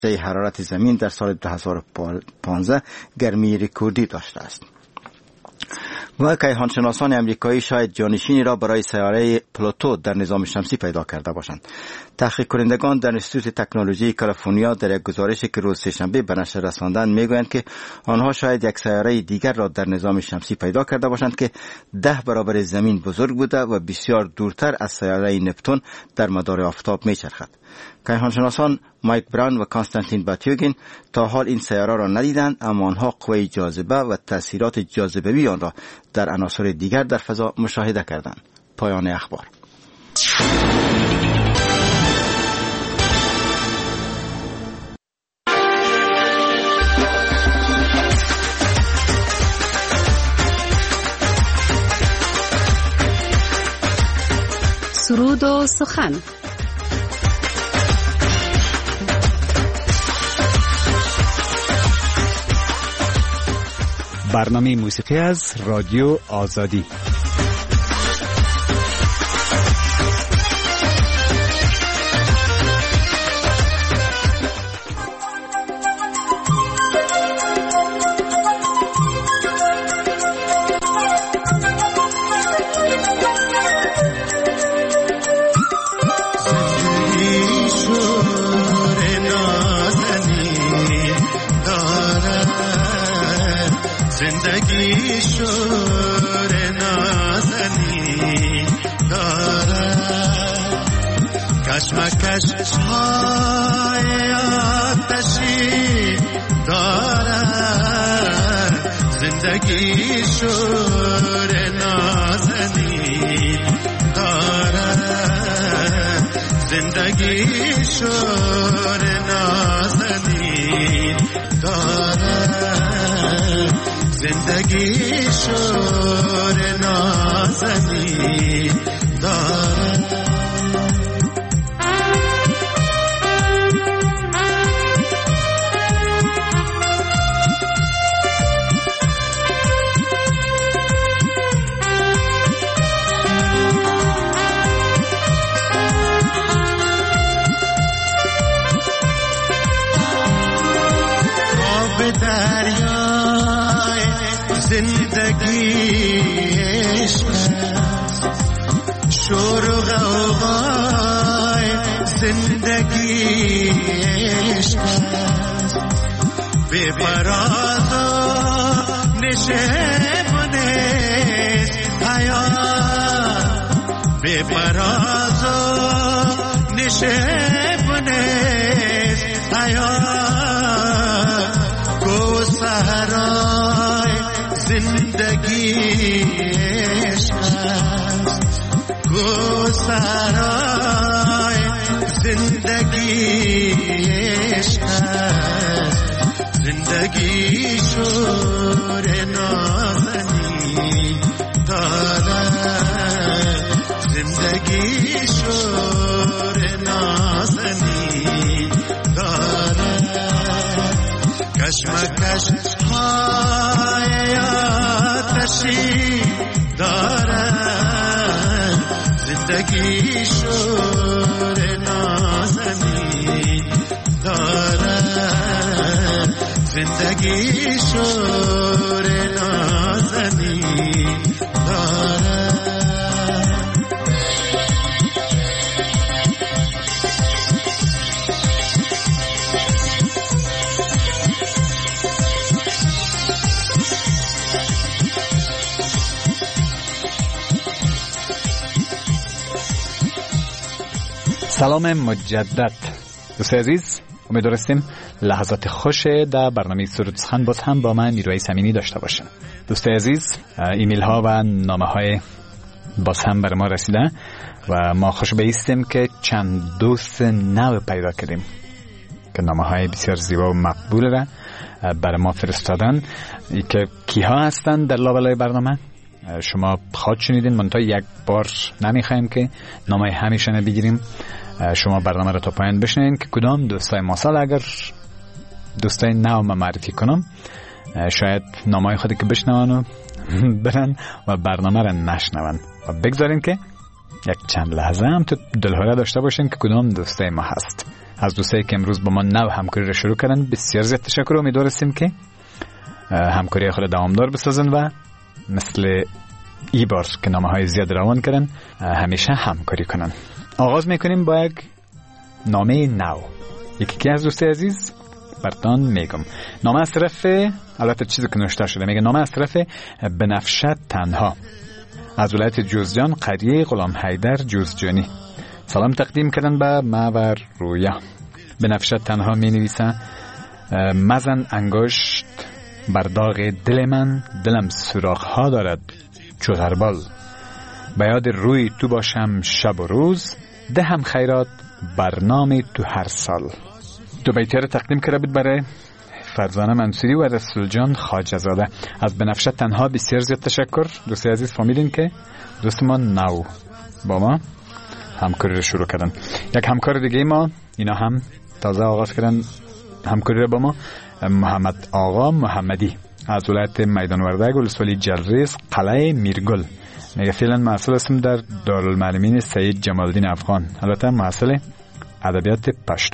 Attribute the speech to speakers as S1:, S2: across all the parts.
S1: حرارت زمین در سال 2015 گرمی رکوردی داشته است. و کیهانشناسان امریکایی شاید جانشینی را برای سیاره پلوتو در نظام شمسی پیدا کرده باشند. تحقیق کنندگان در انستیتوت تکنولوژی کالیفرنیا در یک گزارشی که روز سه‌شنبه به نشر رساندند میگویند که آنها شاید یک سیاره دیگر را در نظام شمسی پیدا کرده باشند که 10 برابر زمین بزرگ بوده و بسیار دورتر از سیاره نپتون در مدار آفتاب میچرخد. کیهانشناسان مایک براون و کانستانتین باتیوگین تا حال این سیاره را ندیدند، اما آنها قوه جاذبه و تأثیرات جاذبه‌ای آن را در عناصر دیگر در فضا مشاهده کردند. پایان اخبار.
S2: سرود و سخن.
S3: برنامه موسیقی از رادیو آزادی.
S4: کشمکش های آتشی دارد، زندگی شور نازنین دارد، زندگی شور نازنین دارد، زندگی شور نازنین دارد. دریای زندگی عشق است، شور و غوغای زندگی عشق است، بی فراز و نشیمن حیات، بی فراز و نشیمن حیات، صحرای زندگی عشق است، گوسرای زندگی عشق است، زندگی شور نازنین دارد، زندگی شور نازنین دارد، کشمکش های آتشی دارد، زندگی شور نازنین دارد، زندگی شور نازنین دارد.
S3: سلام مجدد دوست عزیز، امیدوارستیم لحظات خوش در برنامه سرود سخن باز هم با من نیروی سمینی داشته باشن. دوست عزیز، ایمیل ها و نامه های باز هم بر ما رسیده و ما خوش بایستیم که چند دوست نو پیدا کردیم که نامه های بسیار زیبا و مقبول را بر ما فرستادن. که کیها هستند در لابلای برنامه شما خواهد شنیدین، منتها یک بار نمیخوایم که نامه همیشه بگیریم. شما برنامه را تا پایان بشنوین که کدام دوستای ما سال اگر دوستای نو ما معرفی کنم، شاید نامه خودی که بشنون و برن و برنامه را نشنون و بگذارین که یک چند لحظه هم تو دلهوره داشته باشین که کدام دوستای ما هست. از دوستایی که امروز با ما نو همکاری را شروع کردن بسیار زیاد تشکر. امیدواریم که همکاری خود دوامدار بسازن و مثل ای بار که نامه‌های زیاد روان کردن همیشه همکاری کنن. آغاز میکنیم با یک نامه نو. یکی از دوستای عزیز براتون میگم. نامه از طرف، البته چیزی که نوشته شده، میگه نامه از طرف بنفشه تنها از ولایت جوزجان، قریه غلام حیدر جوزجانی. سلام تقدیم کردن به ما و رویا. بنفشه تنها می نویسه: مزن انگشت بر داغ دل من، دلم سوراخ ها دارد چو غربال. به یاد روی تو باشم شب و روز، دهم خیرات برنامه تو هر سال. دو بیتی را تقدیم کرده بود برای فرزانه منصوری و رسول جان خواجه زاده. از بنفشه تنها بسیار زیاد تشکر. دوستی عزیز فهمیدین که دوست ما نو با ما همکاری رو شروع کردن. یک همکار دیگه ما اینا هم تازه آغاز کردن همکاری رو با ما، محمد آقا محمدی از ولایت میدان وردک ولسوالی جلریز قلعه میرگل. میگه فعلا محصل هستم در دارالمعلمین سید جمال الدین افغان، البته محصل ادبیات پشتو.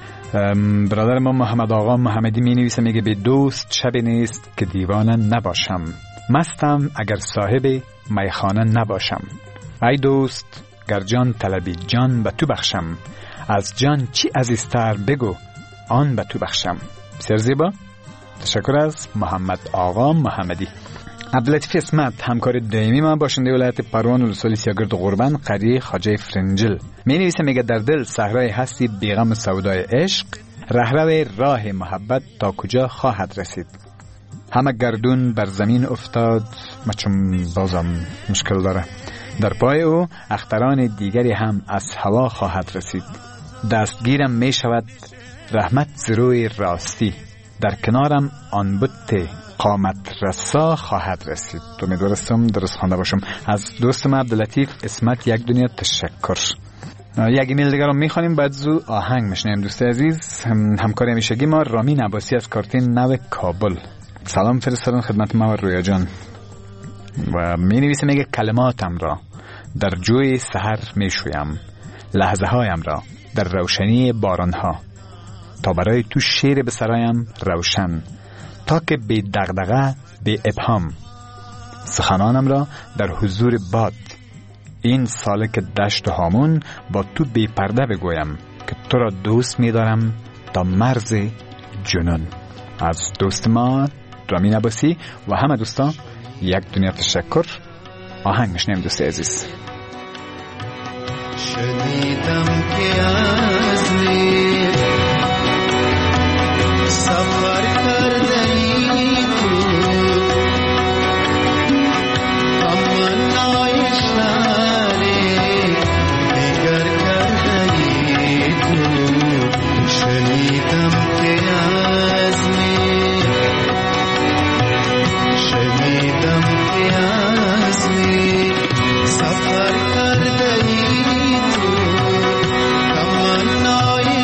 S3: برادر ما محمد آقا محمدی می نویسه، میگه به دوست شب نیست که دیوانه نباشم، مستم اگر صاحب میخانه نباشم. ای دوست گر جان طلبی جان به تو بخشم، از جان چی عزیزتر بگو آن به تو بخشم. بسیار زیبا. تشکر از محمد آقا محمدی. عبداللطیف اسمت همکار دائمی ما، باشنده ولایت پروان ولسوالی سیاگرد قربان قریه خواجه فرنجل. می نویسه، میگه در دل صحرای هستی بیغم و سودای عشق، رهرو راه محبت تا کجا خواهد رسید. همه گردون بر زمین افتاد، مچم بازم مشکل داره، در پای او اختران دیگری هم از هوا خواهد رسید. دستگیرم می شود رحمت زروی راستی، در کنارم آن بت قامت رسا خواهد رسید. تو می‌دونستم درست خوانده باشم. از دوستم عبداللطیف اسمت یک دنیا تشکر. یک ایمیل دیگر رو می‌خوانیم، بعد زو آهنگ میشنیم. دوست عزیز همکار همیشگی ما رامین عباسی از کارتین نو کابل سلام فرستادن خدمت ما و رویا جان و می‌نویسه، میگه کلماتم را در جوی سحر میشویم، لحظه هایم را در روشنی بارانها، تا برای تو شیر به سرایم روشن، تا که بی دغدغه بی ابهام سخنانم را در حضور باد، این سالک دشت و هامون با تو بی پرده بگویم که تو را دوست می دارم تا مرز جنون. از دوست ما رامین عباسی و همه دوستان یک دنیا تشکر. آهنگ میشنیم دوست عزیز.
S4: شنیدم که از نیر سفر کرده ای تو، تمنای شهری دیگر کرده ای تو. شنیدم که از نیر، شنیدم که از نیر سفر کرده ای تو، تمنای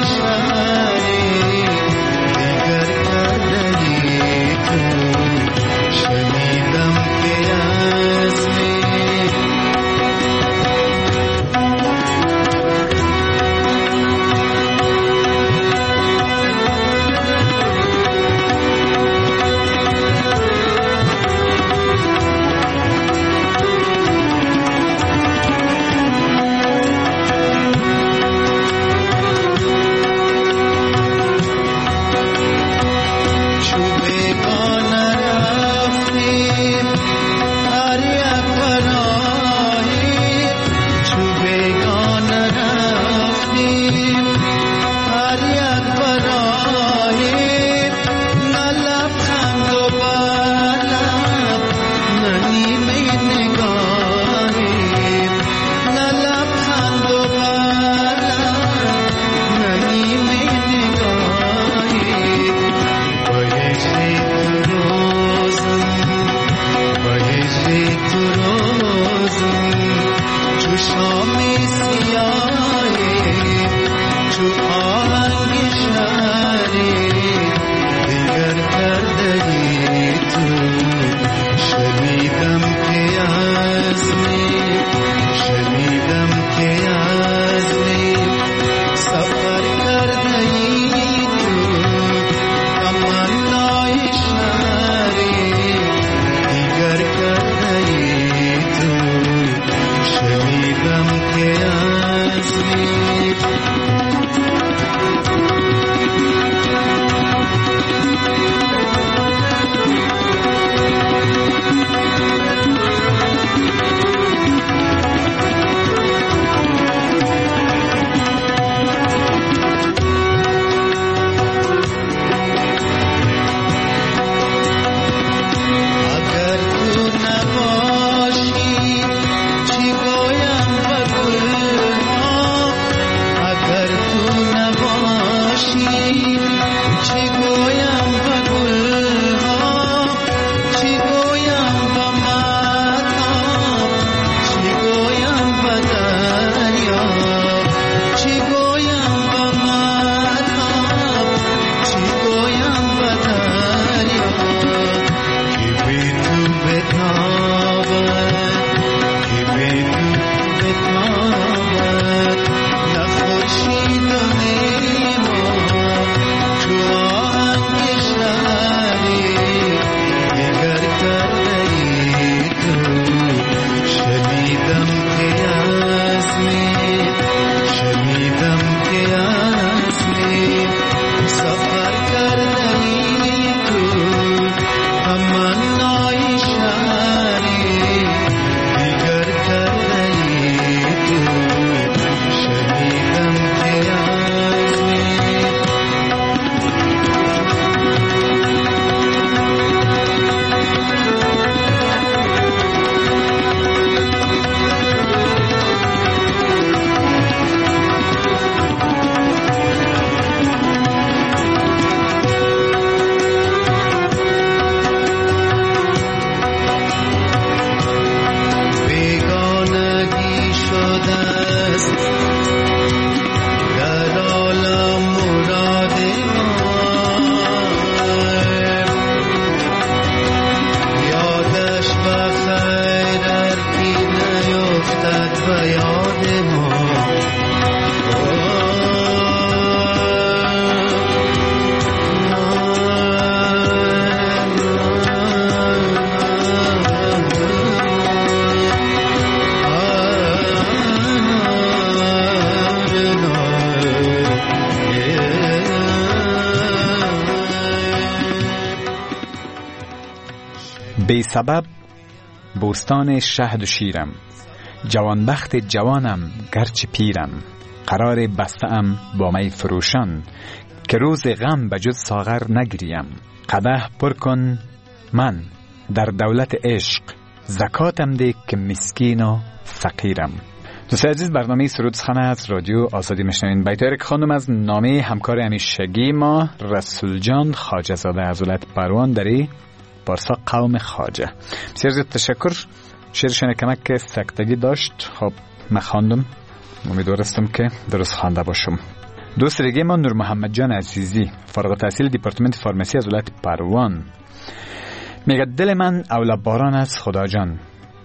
S3: بی سبب بوستان شهد و شیرم، جوانبخت جوانم گرچه پیرم، قرار بسته‌ام با می فروشان، که روز غم به جز ساغر نگریم. قدح پر کن من در دولت عشق، زکاتم ده که مسکین و فقیرم. دوستان عزیز، برنامه سرود سخن از رادیو آزادی میشنوین. بیتاری که خواندم از نامه همکار همیشگی ما رسول جان خواجه زاده از ولایت پروان دری پارسا قوم خواجه. بسیار زیاد تشکر. شعرشان کمک که سکتگی داشت. خب من خواندم، امیدوارستم که درست خوانده باشم. دوست دیگه ما نور محمد جان عزیزی، فارغ التحصیل دیپارتمنت فارمسی از ولایت پروان، میگه دل من اولا باران است خدا جان،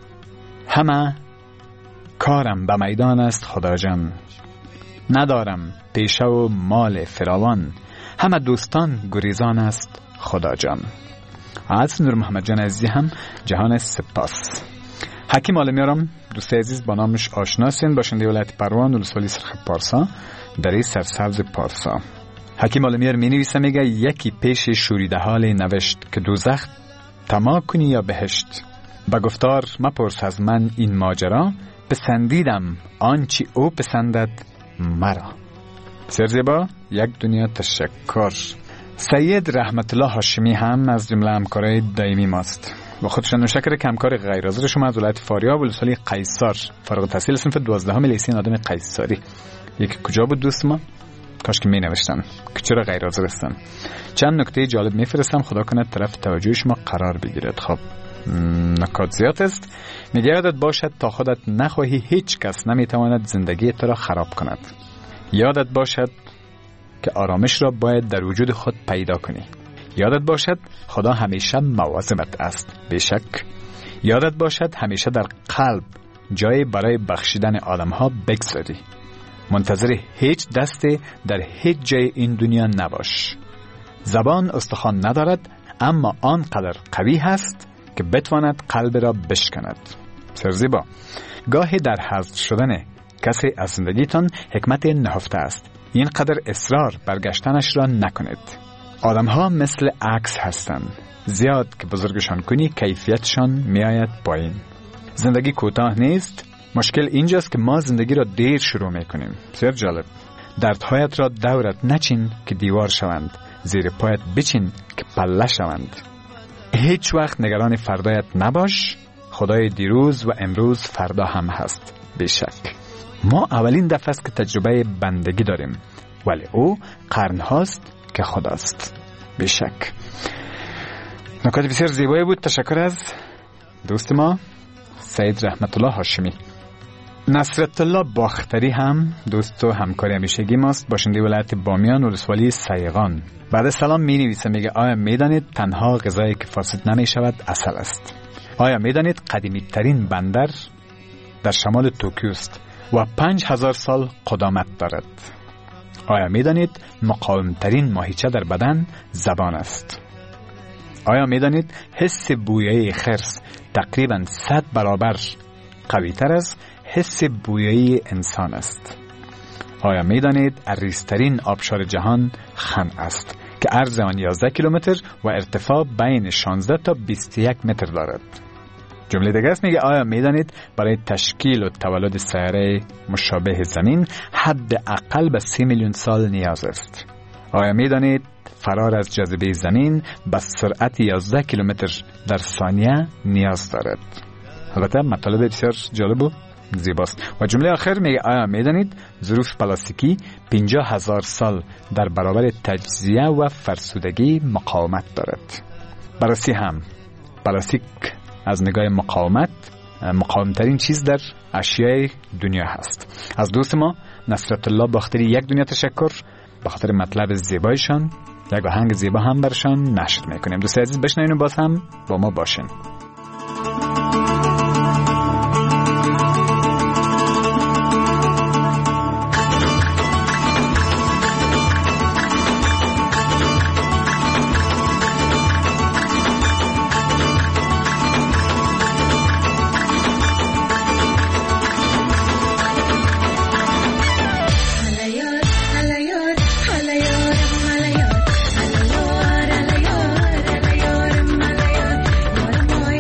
S3: همه کارم به میدان است خدا جان، ندارم پیشه و مال فراوان، همه دوستان گریزان است خدا جان. از نور محمد جان عزیزی هم جهان سپاس. حکیم عالمیارم دوست عزیز با نامش آشناسین، باشنده ولایت پروان ولسوالی سرخ پارسا دری سرسبز پارسا. حکیم عالمیار می نویسه، میگه یکی پیش شوریده حال نوشت که دوزخ تما کنی یا بهشت، با گفتار مپرس از من این ماجرا، پسندیدم آنچی او پسندد مرا. بسیار زیبا. یک دنیا تشکر. سید رحمت الله هاشمی هم از جمله همکارای دائمی ماست و خودشان نوشکر که همکار غیر حاضر شما از ولایت فاریاب ولسوالی قیصر، فارغ التحصیل صنف 12 لیسه آدم قیصری. یکی کجا بود دوست ما؟ کاش که می نوشتن که چرا غیر حاضر هستن. چند نکته جالب میفرستم، خدا کنه طرف توجه شما قرار بگیرد. خب نکات زیاد است. میگه یادت باشد تا خودت نخواهی هیچ کس نمیتواند زندگی تو را خراب کند. یادت باشد که آرامش را باید در وجود خود پیدا کنی. یادت باشد خدا همیشه مواظبت است. بیشک یادت باشد همیشه در قلب جای برای بخشیدن آدم ها بگذاری. منتظر هیچ دستی در هیچ جای این دنیا نباش. زبان استخوان ندارد اما آنقدر قوی هست که بتواند قلب را بشکند. سرزیبا. گاهی در حذف شدن کسی از زندگیتان حکمت نهفته است. اینقدر اصرار برگشتنش را نکنید. آدم ها مثل عکس هستند. زیاد که بزرگشان کنی کیفیتشان می آید پایین. زندگی کوتاه نیست. مشکل اینجاست که ما زندگی را دیر شروع می کنیم. بسیار جالب. دردهایت را دورت نچین که دیوار شوند، زیر پایت بچین که پله شوند. هیچ وقت نگران فردایت نباش. خدای دیروز و امروز فردا هم هست. بیشک ما اولین دفعه است که تجربه بندگی داریم، ولی او قرن هاست که خداست. بیشک نکات بسیار زیبایی بود. تشکر از دوست ما سید رحمت الله هاشمی. نصرت الله باختری هم دوست و همکار همیشگی ماست، باشنده ولایت بامیان ولسوالی سیغان. بعد سلام می نویسه، میگه آیا می دانید تنها غذایی که فاسد نمی شود عسل است؟ آیا می دانید قدیمی ترین بندر در شمال توکیو است و 5000 سال قدامت دارد؟ آیا می دانید مقاوم ترین ماهیچه در بدن زبان است؟ آیا می دانید حس بویایی خرس تقریبا 100 برابر قوی تر از حس بویایی انسان است؟ آیا می دانید عریض‌ترین آبشار جهان خن است که عرض آن 11 کیلومتر و ارتفاع بین 16 تا 21 متر دارد؟ جمله دیگه است، میگه آیا می دانید برای تشکیل و تولد سیاره مشابه زمین حد اقل به 30 میلیون سال نیاز است؟ آیا می دانید فرار از جاذبه زمین به سرعت 11 کیلومتر در ثانیه نیاز دارد؟ البته مطالب بسیار جالب و زیباست. و جمله آخر میگه آیا میدانید ظروف پلاستیکی 50,000 سال در برابر تجزیه و فرسودگی مقاومت دارد؟ بررسی هم پلاستیک از نگاه مقاومترین چیز در اشیاء دنیا هست. از دوست ما نصرت الله باختری یک دنیا تشکر به خاطر مطلب زیبایشان. یک آهنگ زیبا هم برشان نشر میکنیم. دوست عزیز بشنوین و باز هم با ما باشین.
S5: Mala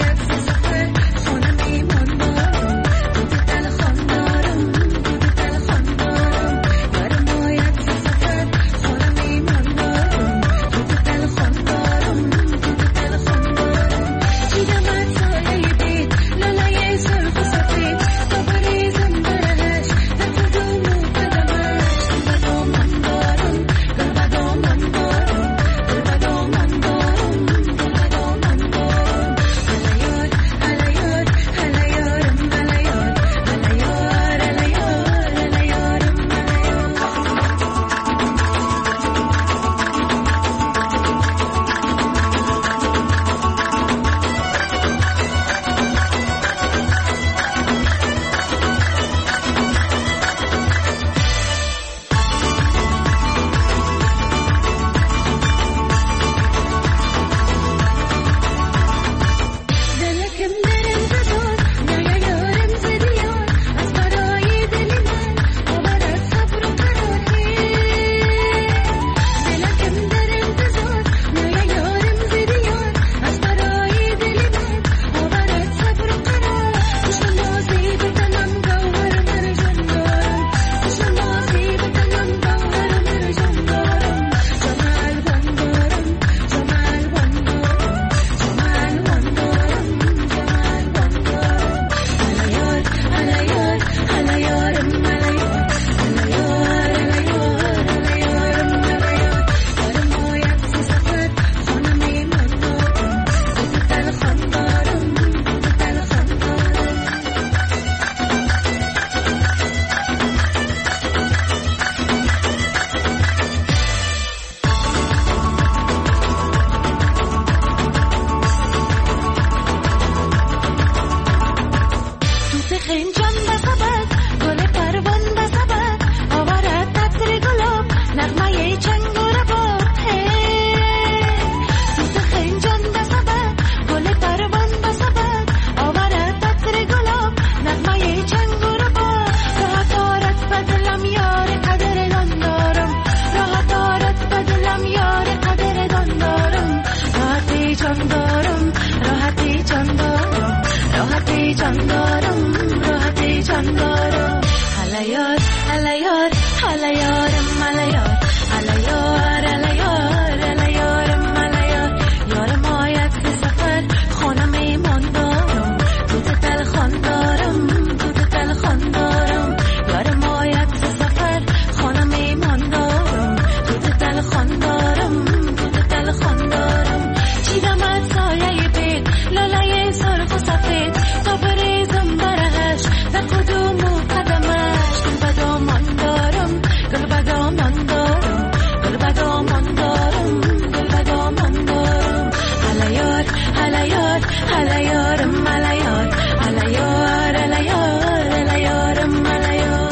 S5: جان دارم راحتی جان دارم هلیار هلیار هلیارم هلیار هلیار هلیار هلیارم هلیار یارم آید به سفر خانم ایمان دارم تو دل خان دارم تو دل خان دارم یارم آید به سفر خانم ایمان دارم تو دل خان دارم تو دل خان دارم چیدم از سایه بید لالای سرخ و سفید تا بریزم برهش در کدوم قدمش گل بدامان دارم گل بدامان دارم گل بدامان دارم گل بدامان دارم هلیار هلیار هلیارم هلیار هلیار هلیار هلیارم هلیار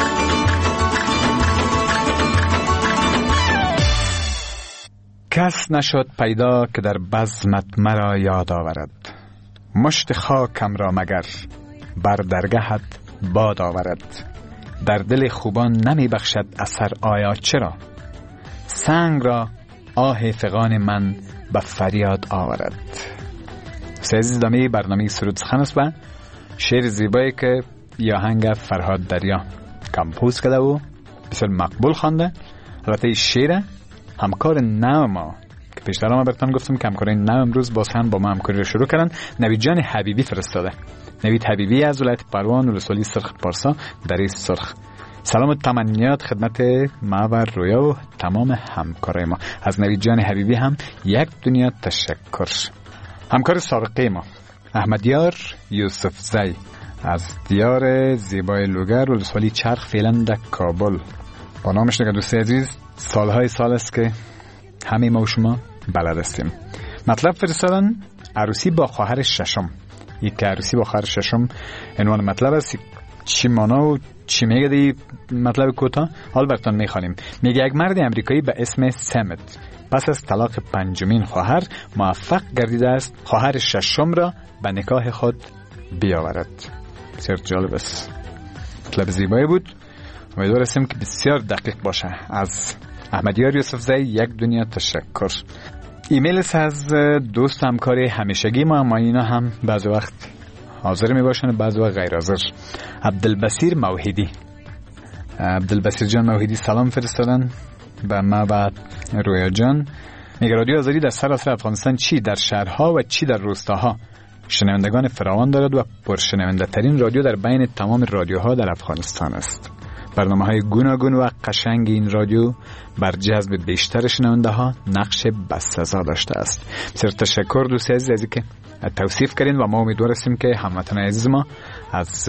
S3: کس نشد پیدا که در بزمت مرا یاد آورد مشت خاکم را مگر بر درگهت باد آورد در دل خوبان نمی بخشد اثر آیا چرا سنگ را آه فغان من به فریاد آورد. سعزیز دامی برنامه سرود سخن است و شعر زیبایی که یاهنگ فرهاد دریا کمپوز کرده و بسیار مقبول خوانده. البته این شعر همکار نو ما که پیشتر ما براتون گفتم که همکارای نو امروز باز هم با ما همکاری رو شروع کردن. نوید جان حبیبی فرستاده. نوید حبیبی از ولایت پروان ولسوالی سرخ پارسا دره سرخ. سلام و تمنیات خدمت ما و رویا و تمام همکارای ما. از نوید جان حبیبی هم یک دنیا تشکر. همکار سابقه ما احمدیار یوسف زی از دیار زیبای لوگر ولسوالی چرخ فعلا در کابل با نامش نگه. دوستی عزیز سالهای سال است که همه ما و شما بلد هستیم. مطلب فرستادن عروسی با خواهر ششم. یک عروسی با خواهر ششم عنوان مطلب است. چی مانا و چی میگه دی مطلب کوتاه حال براتون میخوانیم. میگه یک مرد امریکایی به اسم سمت پس از طلاق پنجمین خواهر موفق گردیده است خواهر ششم را به نکاح خود بیاورد. بسیار جالب است. مطلب زیبایی بود. امیدوار هستیم که بسیار دقیق باشه. از احمدیار یوسف زی یک دنیا تشکر. ایمیل است از دوست همکاری همیشگی ما اینا هم بعض وقت حاضر می باشن و بعض وقت غیر حاضر. عبدالبصیر موحدی. عبدالبصیر جان موحدی سلام فرستادن به ما و رویا جان. میگه رادیو آزادی در سراسر افغانستان چی در شهرها و چی در روستاها شنوندگان فراوان دارد و پرشنونده ترین رادیو در بین تمام رادیوها در افغانستان است. برنامه های گوناگون و قشنگ این رادیو بر جذب بیشتر شنونده ها نقش بسزا داشته است. بسیار تشکر دوستی عزیزی که توصیف کردین و ما امیدوار هستیم که هموطن عزیز ما از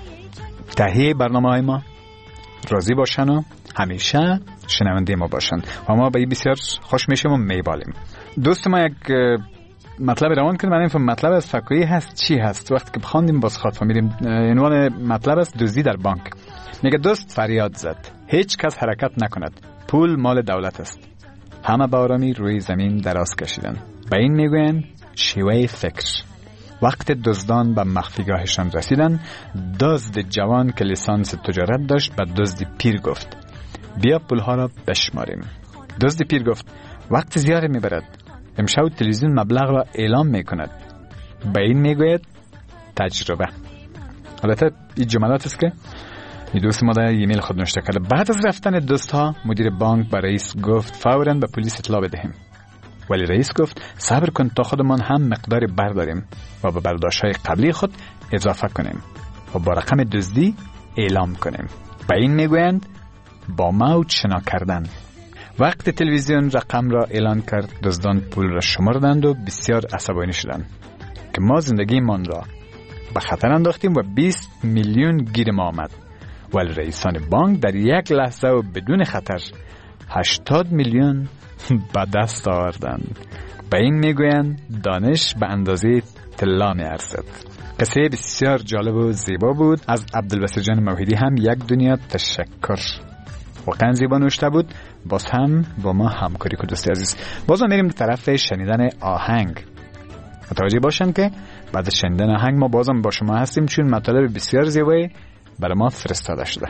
S3: تهیه برنامه های ما راضی باشن و همیشه شنونده ما باشن و ما به این بسیار خوش میشیم و میبالیم. دوست ما یک مطلب روان کنیم. من این مطلب از فکویی هست چی هست وقتی که بخواندیم باز خاطر میریم. عنوان مطلب است دزدی در بانک. میگه دوست فریاد زد هیچ کس حرکت نکند پول مال دولت است. همه با آرامی روی زمین دراز کشیدن. به این میگویند شیوه فکر. وقت دزدان به مخفیگاهشان رسیدن دزد جوان که لیسانس تجارت داشت به دزد پیر گفت بیا پولها را بشماریم. دزد پیر گفت وقت زیاد میبرد. امشب تلویزیون مبلغ را اعلام میکند. به این میگوید تجربه. البته این جملات است که این دوست ما در ایمیل خود نوشته کرده. بعد از رفتن دوستها مدیر بانک به رئیس گفت فوراً به پلیس اطلاع بدهیم. ولی رئیس گفت صبر کن تا خودمان هم مقداری برداریم و به برداشت‌های قبلی خود اضافه کنیم و با رقم دزدی اعلام کنیم. به این میگویند با موج شنا کردن. وقت تلویزیون رقم را اعلان کرد دزدان پول را شمردند و بسیار عصبانی شدند که ما زندگیمان را به خطر انداختیم و 20 میلیون گیر ما آمد. ولی رئیسان بانک در یک لحظه و بدون خطر 80 میلیون به دست آوردند. به این میگویند دانش به اندازه طلا میارزد. قصه بسیار جالب و زیبا بود. از عبدالبصیر جان موحدی هم یک دنیا تشکر. واقعا زیبا نوشته بود. باز هم با ما همکاری کنید دوستی عزیز. باز میریم به طرف شنیدن آهنگ. متوجه باشن که بعد از شنیدن آهنگ ما بازم با شما هستیم چون مطالب بسیار زیبایی برای ما فرستاده شده.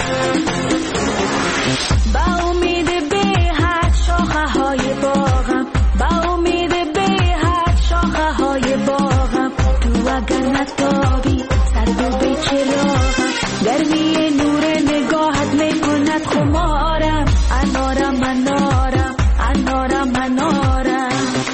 S5: با امید به حد شاخه های باغم، با امید به حد شاخه های باغم، تو اگر نتابی سرد و به چراغم، گرمی نور نگاهت میکند خمارم، انارم انارم انارم انارم.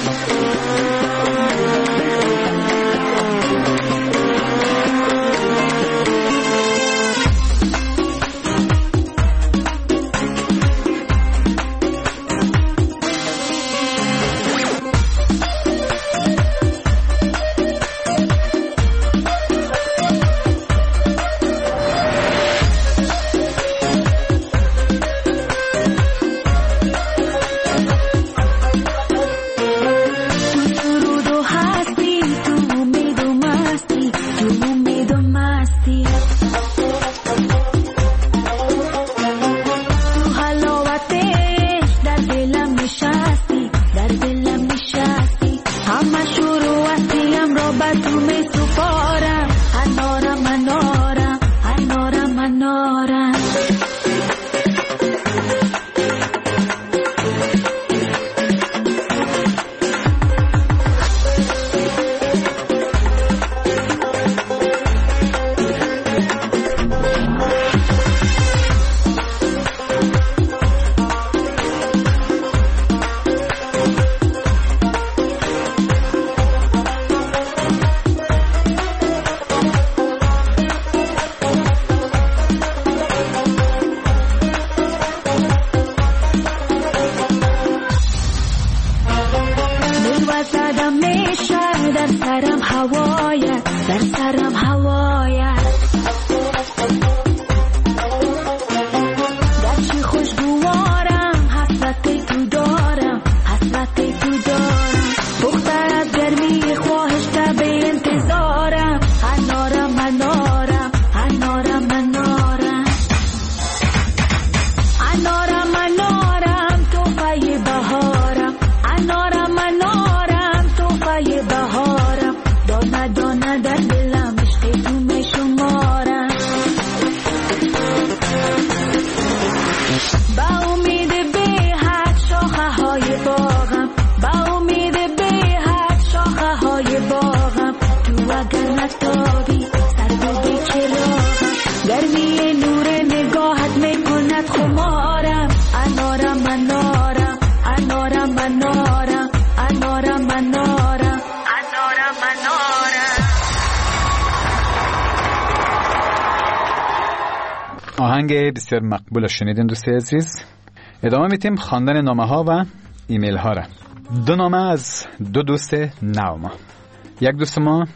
S3: آهنگ بسیار مقبول شنیدین دوستای عزیز. ادامه میتیم خواندن نامه ها و ایمیل ها را. دو نامه از دو دوست نو ما. یک دوست ما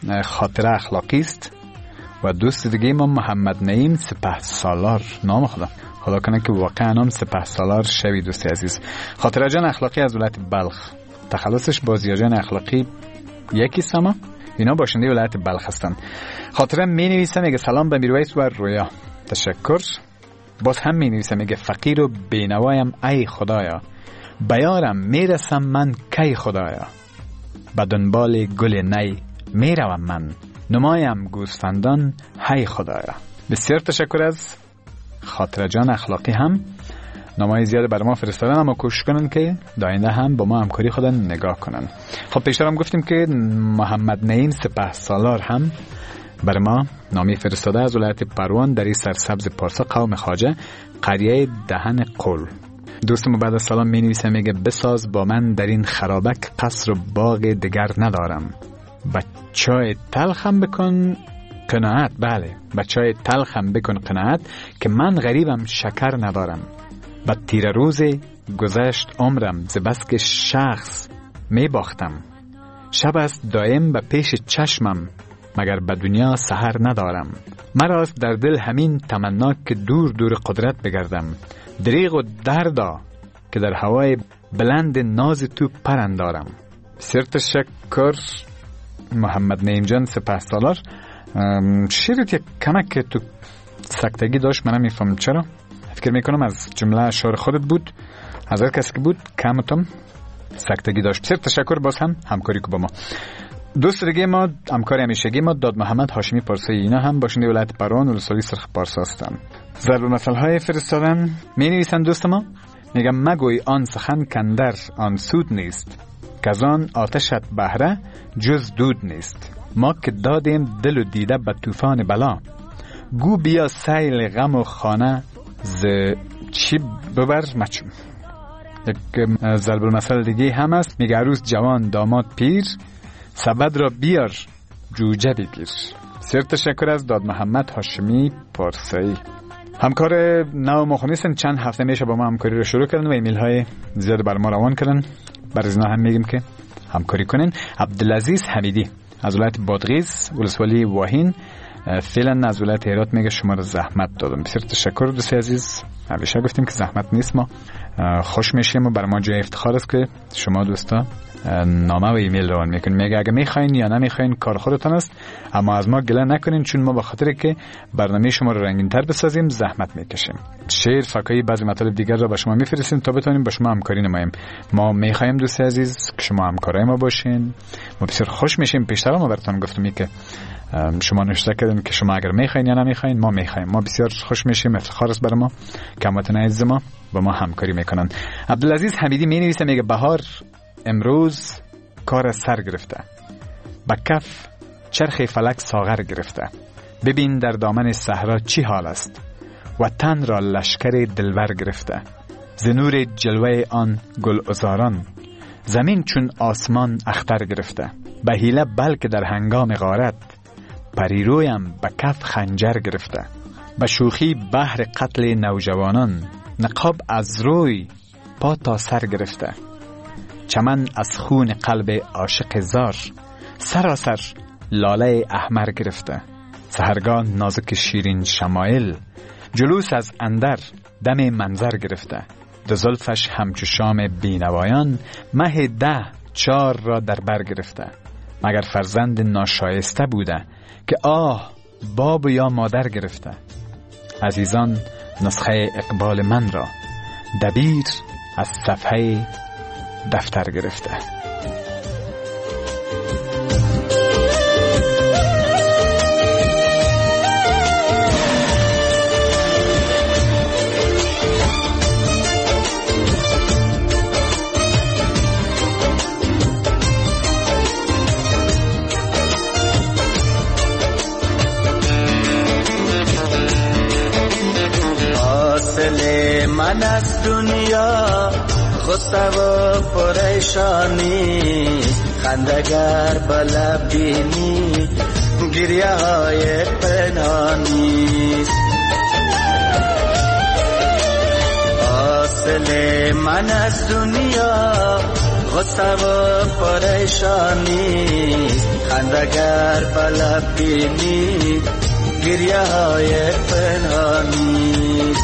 S3: خاطره اخلاقی است و دوست دیگه ما محمد نعیم سپهسالار. نام خدا کنه که واقعا نام سپهسالار شوی دوست عزیز. خاطره جان اخلاقی از ولایت بلخ، تخلصش بازیار جان اخلاقی یکی سما، اینا باشنده ولایت بلخ هستن. خاطره می نویسه میگه سلام به میرویس و رویا، تشکر. باز هم می نویسه میگه فقیر و بینوایم ای خدایا، بیارم میرسم من کی خدایا، به دنبال گل نی میروم من، نمایم گوسفندان هی خدایا. بسیار تشکر از خاطره جان اخلاقی. هم نامای زیاد برای ما فرستادن، اما کوشش کنن که داینده هم با ما همکاری خودن نگاه کنن. خب پیشتر هم گفتیم که محمد نعیم سپهسالار هم برای ما نامی فرستاده از ولایت پروان در این سرسبز پارسا قوم خواجه قریه دهن قل. دوست ما بعد از سلام می نویسه میگه بساز با من در این خرابک قصر و باغ دیگر ندارم، بچای تلخم بکن قناعت. بله بچای تلخم بکن قناعت که من غریبم شکر ندارم، با تیر روز گذشت عمرم ز بس که شخص می باختم، شب است دایم به پیش چشمم مگر به دنیا سحر ندارم، مراست در دل همین تمنا که دور دور قدرت بگردم، دریغ و دردا که در هوای بلند ناز تو پرند دارم. بسیار تشکر محمد نعیم جان سپهسالار. شیرت یک کمک که تو سکتگی داشت، من نمیفهم چرا، فکر میکنم از جمله اشعار خودت بود، از هر کسی که بود کمتم سکتگی داشت. بسیار تشکر باز هم همکاری که با ما. دوست دیگه ما، همکار همیشگی ما، داد محمد هاشمی پارسایی، اینا هم باشنده ولایت بران ولسوالی سرخ پارسا هستن. ضرب المثل های فرستادن. می نویسن دوست ما، میگم مگوی آن سخن کندر آن سود نیست، کزان آتشت بهره جز دود نیست. ما که دادیم دل و دیده به طوفان بلا، گو بیا سیل غم و خانه ز چی ببر مچم. یک ضرب المثل دیگه هم است، میگه عروس جوان داماد پیر، سبد را بیار جوجه بگیر. سر تشکر از داد محمد هاشمی پارسایی. همکار نو ما خونیستن، چند هفته میشه با ما همکاری رو شروع کردن و ایمیل های زیاد بر ما روان کردن. بر از اینا هم میگیم که همکاری کنین. عبدالعزیز حمیدی از ولایت بادغیس ولسوالی واهین فعلا از ولایت هرات میگه شما رو زحمت دادم. بسیار تشکر دوست عزیز. همیشه گفتیم که زحمت نیست، ما خوش میشیم و برای ما جای افتخار است که شما دوستا نامه و ایمیل روان میکنین. میگه اگه میخواین یا نمیخواین کار خودتان است، اما از ما گله نکنین، چون ما به خاطر که برنامه شما رو رنگین تر بسازیم زحمت میکشیم. شعر، فکایی، بعضی مطالب دیگر رو به شما میفرستیم تا بتونیم با شما همکاری نماییم. ما میخوایم دوست عزیز که شما همکارای ما باشین. ما بسیار خوش میشیم. پیشتر ما براتون گفتم که شما نوشته کردین که شما اگر میخواین یا نمیخواین، ما میخوایم. ما بسیار خوش میشیم، افتخار است برای ما که هموطنان عزیز ما با ما همکاری میکنن. عبدالعزیز حمیدی می نویسه، میگه بهار امروز کار سر گرفته، با کف چرخ فلک ساغر گرفته. ببین در دامن صحرا چی حال است، و تن را لشکر دلبر گرفته. ز نور جلوه آن گل عذاران، زمین چون آسمان اختر گرفته. به حیله بلکه در هنگام غارت، پریرویم به کف خنجر گرفته. به شوخی بحر قتل نوجوانان، نقاب از روی پا تا سر گرفته. چمن از خون قلب عاشق زار، سراسر لاله احمر گرفته. سحرگاه نازک شیرین شمایل، جلوس از اندر دم منظر گرفته. دو زلفش همچو شام بینوایان، مه 10 را در بر گرفته. مگر فرزند ناشایسته بوده که آه باب یا مادر گرفته. عزیزان نسخه اقبال من را، دبیر از صفحه دفتر گرفته.
S4: من از دنیا غصه و پریشانی، خندگر بلب بینی گریه های پنهانی. حاصل من از دنیا غصه و پریشانی، خندگر بلب بینی گریه های پنهانی.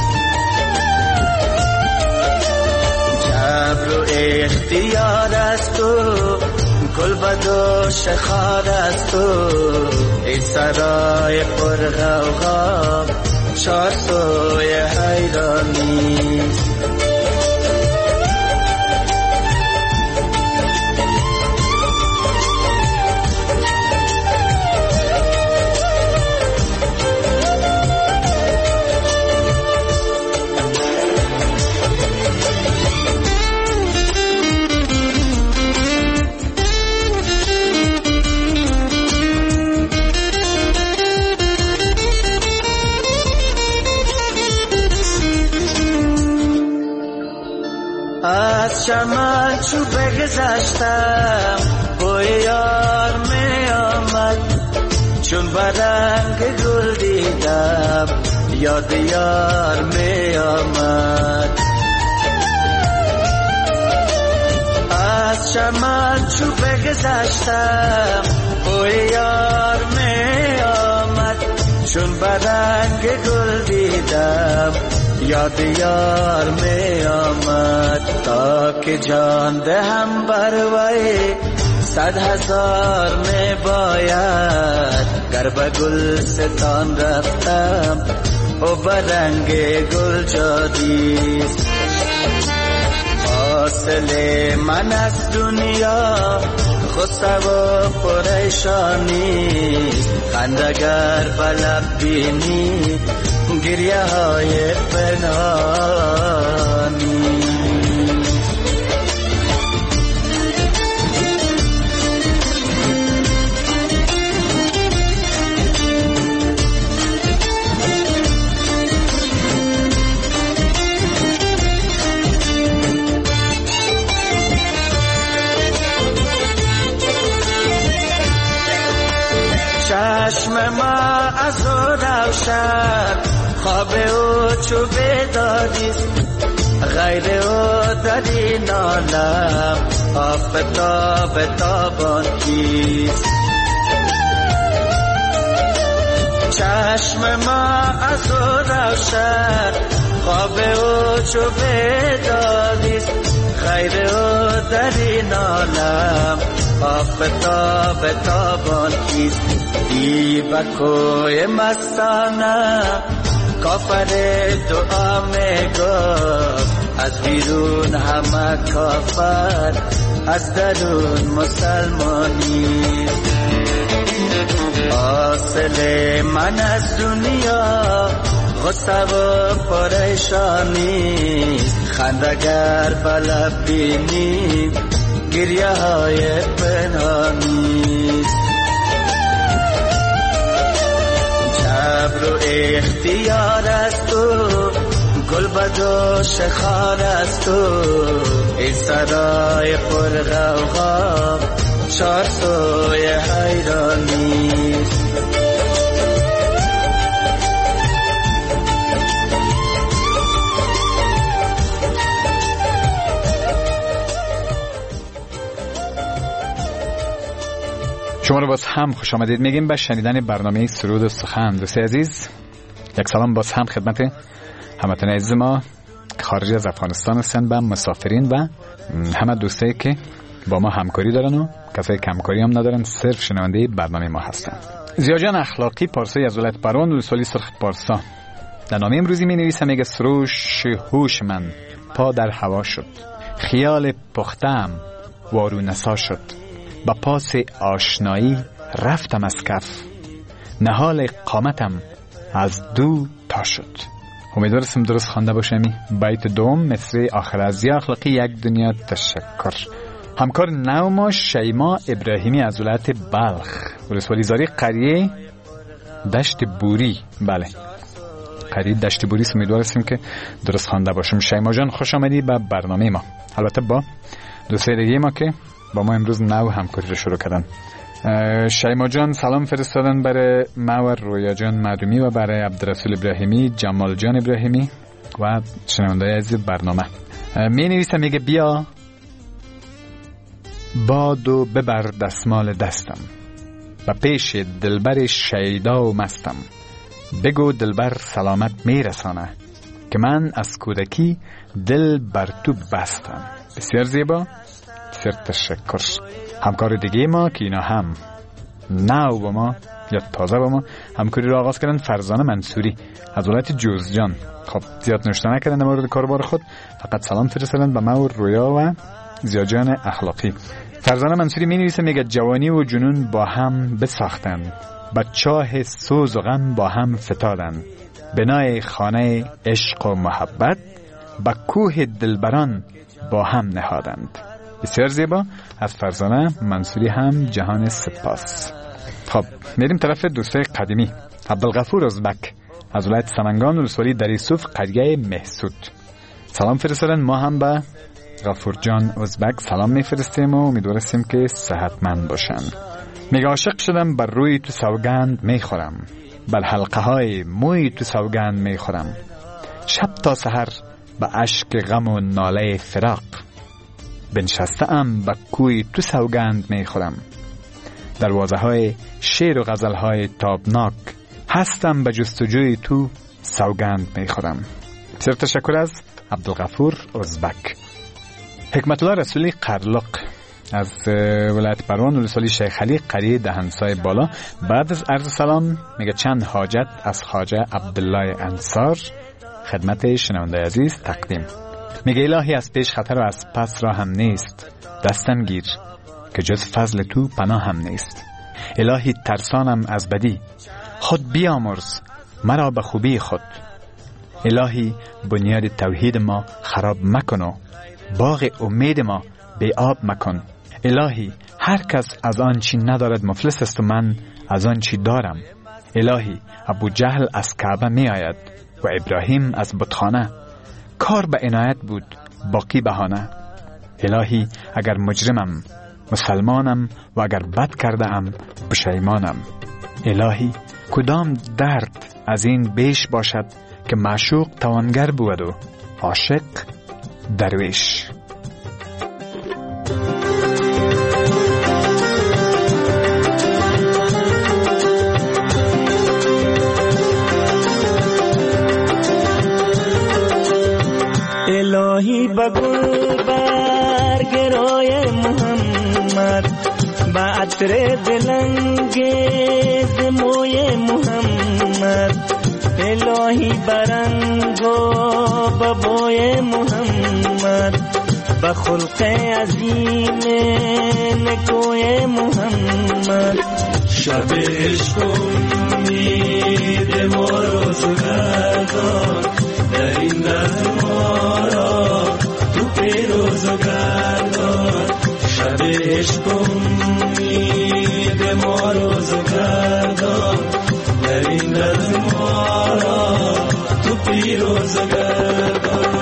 S4: جبر و اختیار است تو، گل بدو شخار است تو. ای سرای پر غوغا، چار سوی حیرانی. از چمن چو بگذشتم، بوی یار می آمد. چون برنگ گل دیدم، یاد یار می آمد. از چمن چو بگذشتم، بوی یار می آمد. چون برنگ گل دیدم، یاد یار می آمد. تا که جان دهم بر وی 100,000 می باید. گر به گلستان رفتم و برنگ گل جادیست. حاصل من از دنیا غصه و پریشانی خندگر بلب بینی گریه های پنهانی چشم ما از او روشن خواب او چو بیداریست غیر او در این عالم آفتاب تابان کیست چشم ما از او روشن خواب او چو بیداریست غیر او در این عالم آفتاب تابان کیست دیبکوی مستانه کافر دعا میگفت از بیرون همه کافر از درون مسلمانی حاصل من از دنیا غصه و پریشانی خندگر بلب بینی گریه های پنهانی جبر و اختیار است تو گل بدو شخار است تو این سرای پر غوغا چار سوی حیرانی
S3: شما رو باز هم خوش آمدید میگیم به شنیدن برنامه سرود و سخن. دوستی عزیز، یک سلام باز هم خدمت هموطنان عزیز ما که خارج از افغانستان هستند و مسافرین و همه دوستایی که با ما همکاری دارن و کسایی که همکاری هم ندارن صرف شنونده برنامه ما هستند. زیاجان اخلاقی پارسای از ولایت بروان ولسوالی سرخ پارسا در نامه امروزی می نویسه، میگه سروش هوش من پا در هوا شد، خیال پختم وارو نسا شد، با پاس آشنایی رفتم از کف، نهال قامتم از دو تا شد. امیدوارم درست خوانده باشم. بیت دوم مصرع آخر از یا اخلاقی یک دنیا تشکر. همکار نو ما شیما ابراهیمی از ولایت بلخ ولسوالی زاری قریه دشت بوری. بله قریه دشت بوری. امیدوارم که درست خوانده باشم. شیما جان خوش آمدی به برنامه ما، البته با دوستی دیگه ما که با ما امروز نو همکاری رو شروع کردن. شیما جان سلام فرستادن برای ما و رویا جان معدومی و برای عبدالرسول ابراهیمی، جمال جان ابراهیمی و شنونده‌های عزیز برنامه. می نویسه، میگه بیا باد و ببر دستمال دستم، و پیش دلبر شیدا و مستم، بگو دلبر سلامت میرسانه، که من از کودکی دل بر تو بستم. بسیار زیبا، بسیار تشکر. همکار دیگه ما که اینا هم نو با ما یا تازه با ما همکاری رو آغاز کردن، فرزانه منصوری از ولایت جوزجان. خب زیاد نوشته نکردن در مورد کاربار خود، فقط سلام فرستادن به ما و رویا و زیاجان اخلاقی. فرزانه منصوری می نویسه، میگه جوانی و جنون با هم بساختن، با چاه سوز و غم با هم فتادن، بنای خانه عشق و محبت با کوه دلبران با هم نهادند. بسیار زیبا از فرزانه منصوری هم جهان سپاس. خب میریم طرف دوستای قدیمی. عبدالغفور ازبک از ولایت سمنگان ولسوالی دریسوف قریه محسود سلام فرستادن. ما هم به غفور جان ازبک سلام میفرستیم و امیدواریم که صحتمند باشن. میگه عاشق شدم بر روی تو سوگند میخورم، بر حلقه های موی تو سوگند میخورم، شب تا سحر با اشک غم و ناله فراق، بنشستم با کوی تو سوگند میخورم، دروازه های شعر و غزل های تابناک هستم به جستجوی تو سوگند میخورم. بسیار تشکر از عبدالغفور ازبک. حکمت الله رسولی قرلق از ولایت بروان ولسوالی شیخ علی قریه دهنسای بالا بعد از عرض سلام میگه چند حاجت از خواجه عبدالله انصار خدمت شنونده عزیز تقدیم. میگه الهی از پیش خطر و از پس را هم نیست، دستم گیر که جز فضل تو پناه هم نیست. الهی ترسانم از بدی، خود بیامرز مرا به خوبی خود. الهی بنیاد توحید ما خراب مکن و باغ امید ما بی آب مکن. الهی هر کس از آن چی ندارد مفلس است و من از آن چی دارم. الهی ابو جهل از کعبه می آید و ابراهیم از بتخانه. کار به عنایت بود باقی بهانه. الهی اگر مجرمم مسلمانم و اگر بد کرده ام پشیمانم. الهی کدام درد از این بیش باشد که معشوق توانگر بود و عاشق درویش.
S4: الهی بگل برگ رای محمد با عطر دلانگیز موی محمد. الهی برنگ و ببوی محمد با خلق عظیم نکوی محمد. شب عشق امید ما روزگردان در این دل ما را تو پیروزگردان. شب عشق امید ما روزگردان در این دل ما را تو پیروزگردان.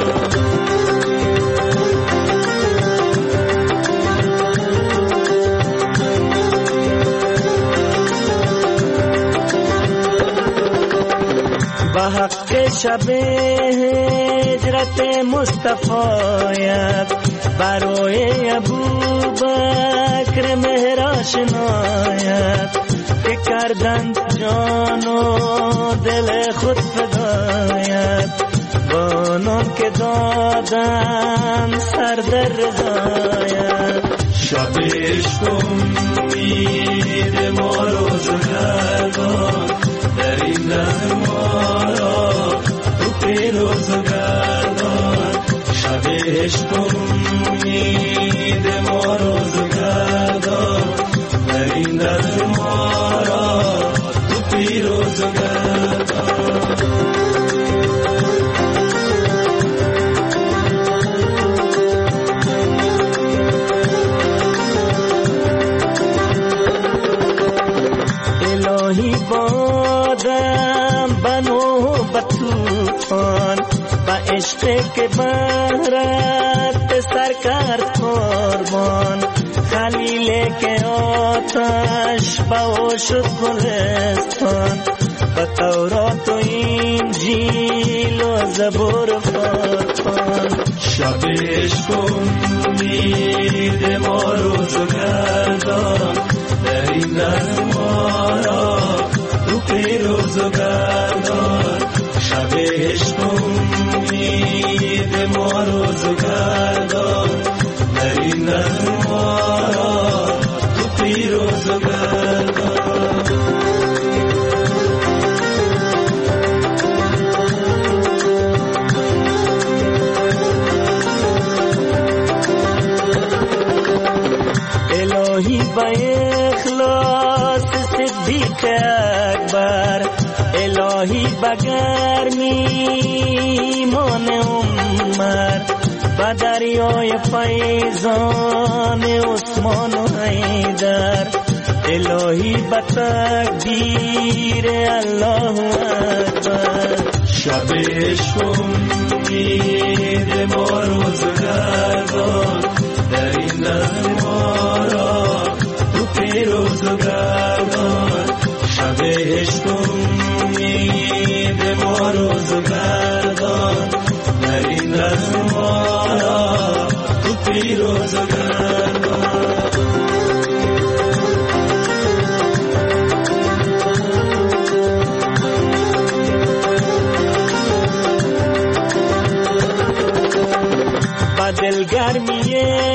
S4: به حق شب هجرت مصطفیت برای ابوبکر مهر آشنایت که کردند جان و دل خود فدایت. بانان که دادن سر در رضایت. شب عشق امید ما روزگردان در این دل ما را تو پیروزگردان. شب عشق امید ما روزگردان در این دل ما را تو پیروزگردان. الهی بادم بنو بطوفان با عشق که بهرت سر کرد قربان. خلیل که آتش با شد گلستان با تورات و انجیل و زبور و فرقان. شب عشق امید ما روزگردان در این دل ما را تو پیروزگردان. شب عشق امید ما روزگردان در این دل ما را تو پیروزگردان. الهی با اخلاص صدیق اکبر. الهی با گرمی ایمان عمر با دریای فیضان عثمان و حیدر. الهی با تکبیر الله اکبر. شب عشق امید ما روزگردان در این دل ما را تو پیروزگردان. شب عشق امید ما روزگردان در این دل ما را تو پیروزگردان. دلگرمی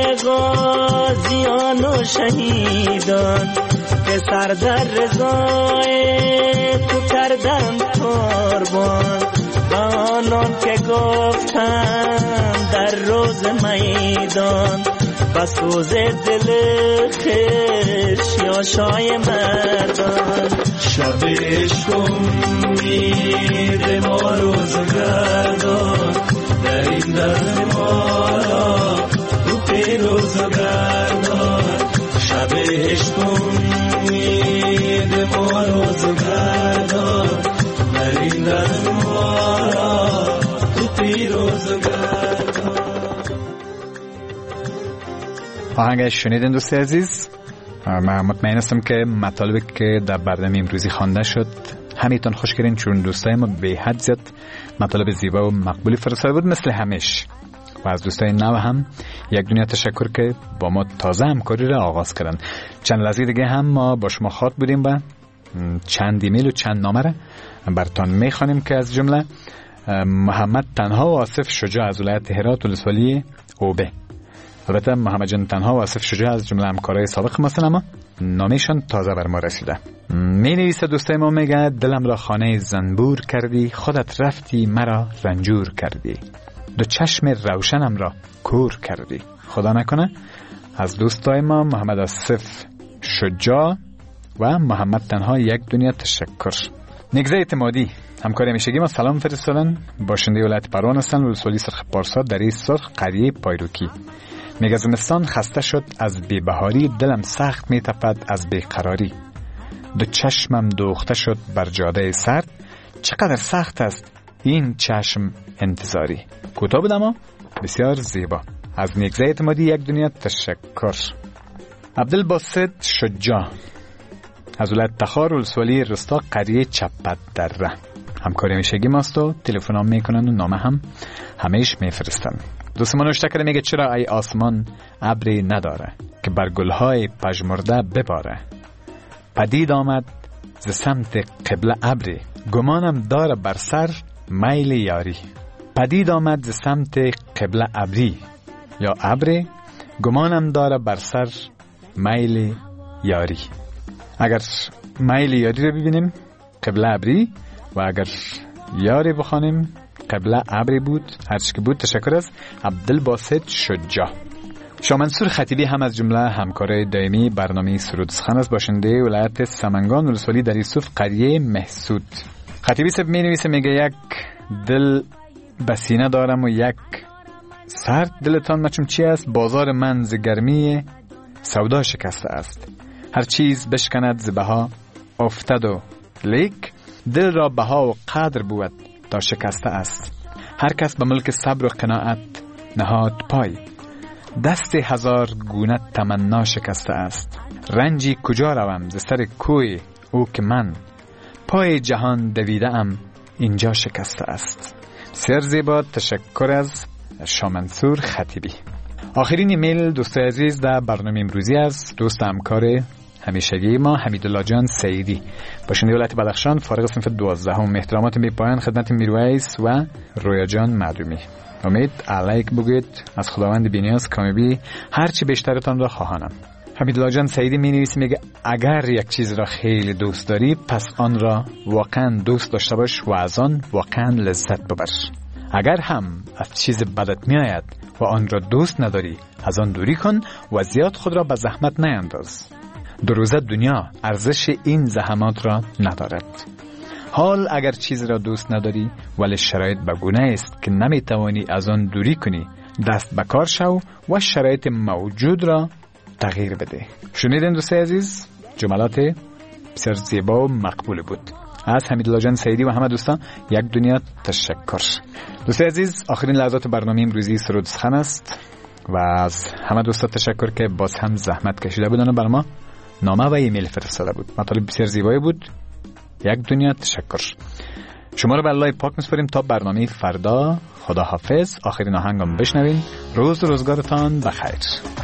S4: غازیان و شهیدان که سر در رضای تو کردن قربان. آنان که گفتن در روز میدان بسوز دل خش یا شای مردان شب عشق امید ما روزگردان در این درد ما را تو پیروز گردان شب عشق امید ما روزگردان در این درد ما را تو پیروز گردان.
S3: آهنگش شنیدین دوست عزیز؟ من مطمئن هستم که مطالبی که در برنامه امروزی خوانده شد همیتون خوش کردین، چون دوستای ما به حد زیاد مطالب زیبا و مقبولی فرستاده بود مثل همیشه. و از دوستای نو هم یک دنیا تشکر که با ما تازه همکاری را آغاز کردن. چند لحظه دیگه هم ما با شما خاط بودیم و چند ایمیل و چند نامه را براتون میخوانیم که از جمله محمد تنها و آصف شجاع از ولایت هرات ولسوالی اوبه. البته محمد جان تنها و آصف شجاع از جمله همکارای سابق ما هستن، اما نامشان تازه بر ما رسیده. می نویسه دوستای ما، میگه دلم را خانه زنبور کردی، خودت رفتی مرا رنجور کردی، دو چشم روشنم را کور کردی. خدا نکنه از دوستای ما محمد آصف شجاع و محمد تنها یک دنیا تشکر. نگزه اعتمادی همکار همیشگی ما سلام فرستادن، باشنده ولایت پروان هستن، ولسوالی سرخ پارسا، دره سرخ، قریه پایروکی. میگه زمستان خسته شد از بی‌بهاری، دلم سخت میتپد از بیقراری، دو چشمم دوخته شد بر جاده سرد، چقدر سخت است این چشم انتظاری. کوتاه بود اما بسیار زیبا. از نگزه اعتمادی یک دنیا تشکر. عبدالباسط شجاع از ولایت تخار، ولسوالی رستا، قریه چپت دره. همکاری همیشگی ماست و تلفن هم میکنن و نامه هم همیش میفرستن. دوست ما نوشته کرده، میگه چرا ای آسمان ابری نداره که بر گلهای پژمرده بباره، پدید آمد ز سمت قبله ابری، گمانم داره بر سر میل یاری. پدید آمد ز سمت قبله ابری یا ابری، گمانم داره بر سر میل یاری. اگر میل یاری رو ببینیم قبله ابری، و اگر یاری بخوانیم قبله ابری بود. هرچی که بود تشکر از عبدالباسط شجاع. شاه منصور خطیبی هم از جمله همکار دائمی برنامه سرود سخن است، باشنده ولایت سمنگان، ولسوالی در یوسف، قریه محسود. خطیبی سب می نویسه، میگه یک دل بسینه دارم و یک سرد، دلتان مچم چی است؟ بازار من ز گرمی سودا شکسته است، هر چیز بشکند ز بها افتد و لیک، دل را بها و قدر بود تا شکسته است. هر کس به ملک صبر و قناعت نهاد پای، دست هزار گونه تمنا شکسته است. رنجی کجا روم ز سر کوی او که من، پای جهان دویده ام اینجا شکسته است. بسیار زیبا. تشکر از شاه منصور خطیبی. آخرین ایمیل دوست عزیز در برنامه امروزی از دوست همکار همیشگی ما حمیدالله جان سیدی، باشنده ولایت بدخشان، فارغ صنف 12. احترامات بی پایان خدمت میرویس و رویا جان معدومی. امید علیک بگید از خداوند بی‌نیاز کامیابی هرچی بیشترتان را خواهانم. حمیدالله جان سیدی می نویسه، میگه اگر یک چیز را خیلی دوست داری پس آن را واقعا دوست داشته باش و از آن واقعا لذت ببر. اگر هم از چیز بدت می آید و آن را دوست نداری از آن دوری کن و زیاد خود را به زحمت نینداز. دو روزه دنیا ارزش این زحمات را ندارد. حال اگر چیز را دوست نداری ولی شرایط بگونه است که نمیتوانی از آن دوری کنی، دست به کار شو و شرایط موجود را تغییر بده. شنیدین دوست عزیز؟ جملات بسیار زیبا و مقبول بود از حمیدالله جان سیدی و همه دوستان. یک دنیا تشکر. دوست عزیز، آخرین لحظات برنامه امروزی سرود سخن است و از همه دوستان تشکر که باز هم زحمت کشیده بودن و بر ما نامه و ایمیل فرستاده بود. مطالب بسیار زیبایی بود. یک دنیا تشکر. شما رو به الله پاک میسپاریم تا برنامه فردا. خدا حافظ. آخرین آهنگم بشنوین. روز روزگارتان بخیر.